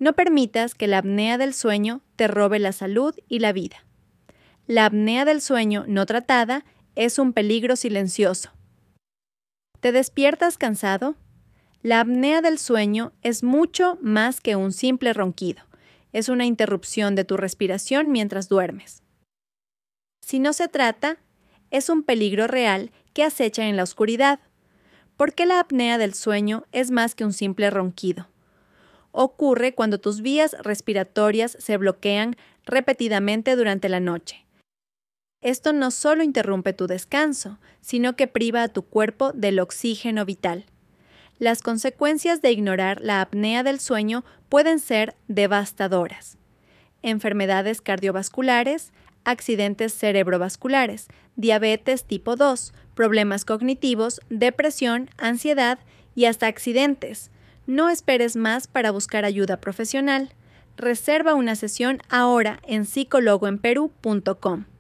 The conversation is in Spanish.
No permitas que la apnea del sueño te robe la salud y la vida. La apnea del sueño no tratada es un peligro silencioso. ¿Te despiertas cansado? La apnea del sueño es mucho más que un simple ronquido. Es una interrupción de tu respiración mientras duermes. Si no se trata, es un peligro real que acecha en la oscuridad. Porque la apnea del sueño es más que un simple ronquido. Ocurre cuando tus vías respiratorias se bloquean repetidamente durante la noche. Esto no solo interrumpe tu descanso, sino que priva a tu cuerpo del oxígeno vital. Las consecuencias de ignorar la apnea del sueño pueden ser devastadoras. Enfermedades cardiovasculares, accidentes cerebrovasculares, diabetes tipo 2, problemas cognitivos, depresión, ansiedad y hasta accidentes. No esperes más para buscar ayuda profesional. Reserva una sesión ahora en psicologoenperú.com.